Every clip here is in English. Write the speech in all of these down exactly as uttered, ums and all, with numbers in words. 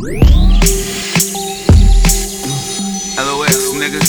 L O X, nigga.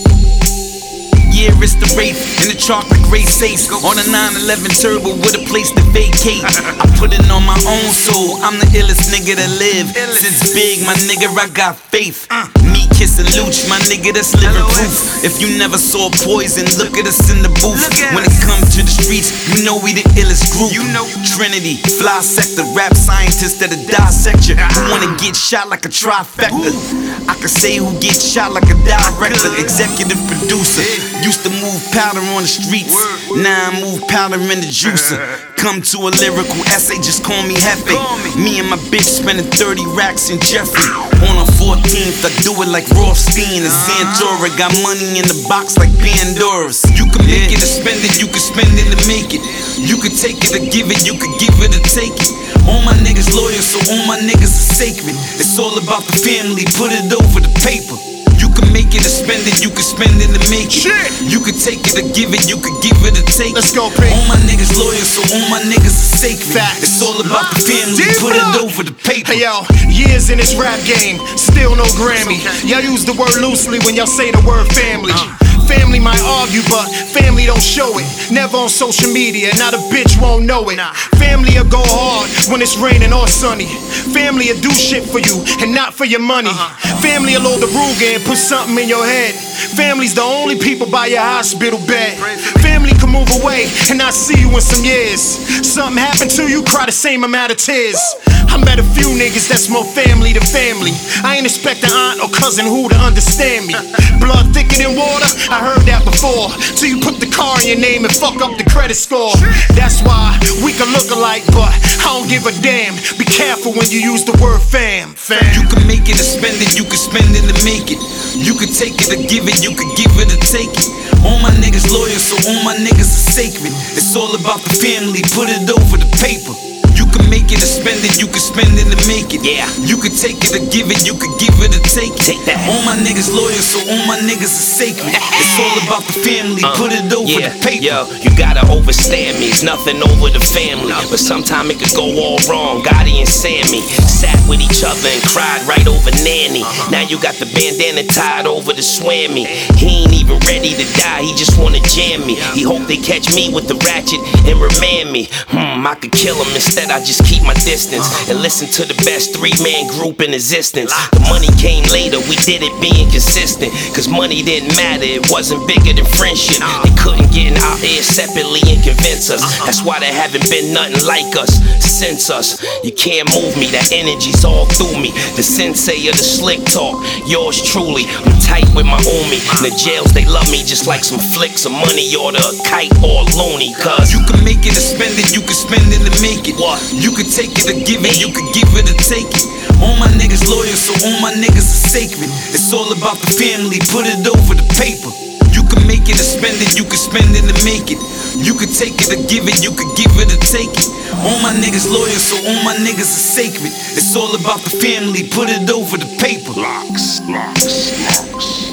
Yeah, it's the Wraith in the chocolate gray safe on a nine eleven turbo with a place to vacate. I put it on my own soul. I'm the illest nigga that live. Since big, my nigga, I got faith. Me kissing Luch, my nigga, that's living proof. If you never saw Poison, look at us in the booth. When it comes to the streets, you know we the illest group. You know Trinity, fly sector, rap scientists that'll dissect you. Who wanna get shot like a trifecta? I can say who gets shot like a director, executive producer. Used to move powder on the streets, now I move powder in the juicer. Come to a lyrical essay, just call me Hefe. Me and my bitch spending thirty racks in Jeffrey. On a fourteenth, I do it like Rothstein and Santora. Got money in the box like Pandora's. You can make it or spend it, you can spend it to make it. You can take it or give it, you can give it or take it. All my niggas loyal, so all my niggas are sacred. It's all about the family, put it over the paper. You can make it or spend it, you can spend it to make it. Shit. You can take it or give it, you can give it or take it. Let's go, P. All my niggas loyal, so all my niggas are sacred. Facts. It's all about the family, Deep put up. it over the paper. Hey yo, years in this rap game, still no Grammy. Y'all use the word loosely when y'all say the word family. Family might argue, but family don't show it. Never on social media, not a bitch won't know it. Family will go hard when it's raining or sunny. Family will do shit for you and not for your money. Family will load the Ruger and put something in your head. Family's the only people by your hospital bed. Family can move away and not see you in some years. Something happened to you, cry the same amount of tears. I met a few niggas that's more family than family. I ain't expect an aunt or cousin who to understand me. Blood thicker than water, I heard that before. Till you put the car in your name and fuck up the credit score. That's why we can look alike, but I don't give a damn. Be careful when you use the word fam. Fam. You can make it or spend it, you can spend it to make it. You can take it or give it, you can give it or take it. All my niggas loyal, so all my niggas are sacred. It's all about the family, put it over the paper. You can make it or spend it, you can spend it to make it. Yeah. You can take it or give it, you can give it or take it. Take that. All my niggas loyal, so all my niggas are sacred. It's all about the family, uh, put it over yeah, the paper. Yo, you gotta overstand me, it's nothing over the family. But sometimes it could go all wrong. Gotti and Sammy sat with each other and cried right over Nanny. Now you got the bandana tied over the swammy. He ain't even ready to die, he just wanna jam me. He hope they catch me with the ratchet and remand me. Hmm, I could kill him instead. I just keep my distance and listen to the best three-man group in existence. The money came later, we did it being consistent. Cause money didn't matter, it wasn't bigger than friendship. They couldn't get in our ear separately and convince us. That's why there haven't been nothing like us since us. You can't move me, that energy's all through me. The sensei of the slick talk, yours truly. I'm tight with my homie. In the jails they love me just like some flicks of money or the kite or loony. Cause you can make it or spend it, you can spend it to make it. What? You can take it or give it, you can give it or take it. All my niggas loyal, so all my niggas are sacred. It's all about the family, put it over the paper. You can make it or spend it, you can spend it to make it. You can take it or give it, you can give it or take it. All my niggas loyal, so all my niggas are sacred. It's all about the family, put it over the paper. Locks, locks, locks.